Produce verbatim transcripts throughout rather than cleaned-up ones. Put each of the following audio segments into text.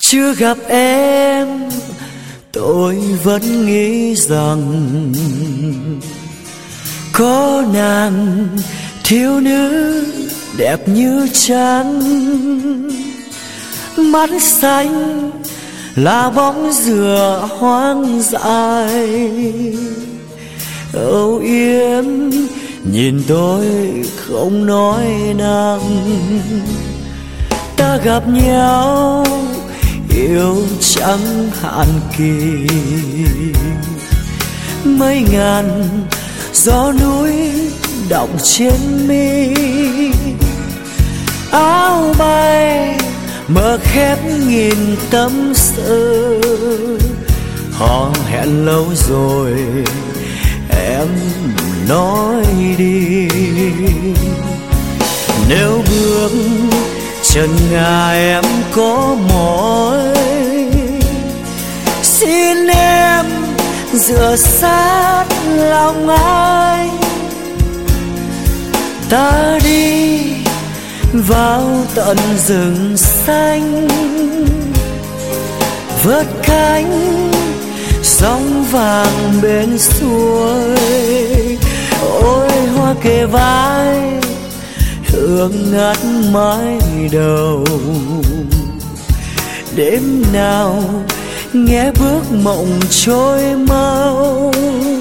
Chưa gặp em tôi vẫn nghĩ rằng có nàng thiếu nữ đẹp như trăng, mắt xanh là bóng dừa hoang dại, âu yếm nhìn tôi không nói năng. Ta gặp nhau yêu chẳng hạn kỳ, mấy ngàn gió núi đọng trên mi, áo bay mở khép nghìn tâm sự. Họ hẹn lâu rồi em nói đi, nếu bước chân ngà em có mỏi, xin em dựa sát lòng anh. Ta đi vào tận rừng xanh, vớt cánh sóng vàng bên suối. Ôi hoa kề vai hương ngát mái đầu, đêm nào nghe bước mộng trôi mau.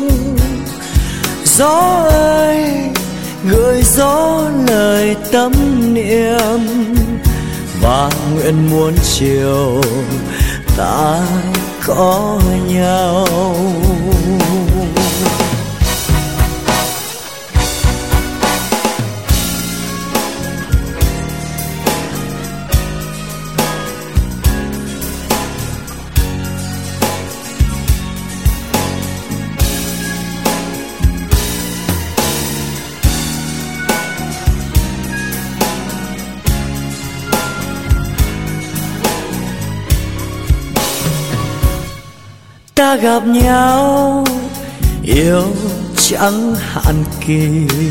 Gió ơi gửi gió lời tâm niệm, và nguyện muôn chiều ta có nhau. Ta gặp nhau yêu chẳng hạn kỳ,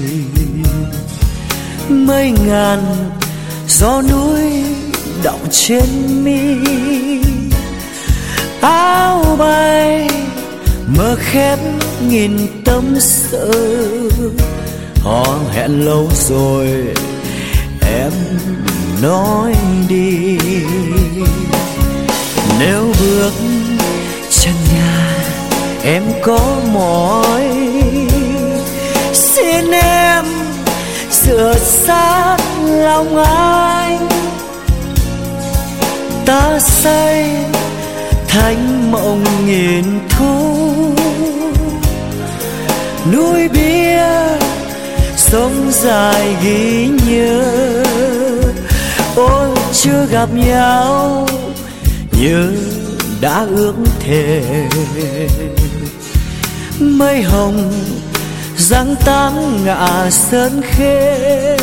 mấy ngàn gió núi đọng trên mi, áo bay mở khép nghìn tâm sự. Họ hẹn lâu rồi em nói đi, nếu bước chân nhà em có mỏi, xin em dựa sát lòng anh. Ta say thành mộng nghìn thu, núi bia sông dài ghi nhớ. Ôi chưa gặp nhau như đã ước thề, mây hồng giăng tán ngả sơn khê.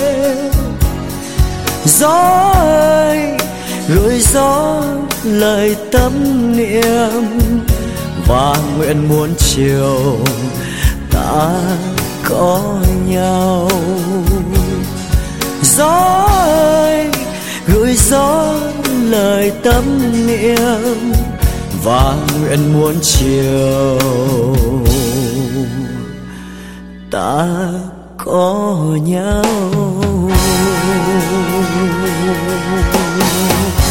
Gió ơi gửi gió lời tâm niệm, và nguyện muôn chiều ta có nhau. Gió ơi gửi gió lời tâm niệm, và nguyện muôn chiều ta có nhau.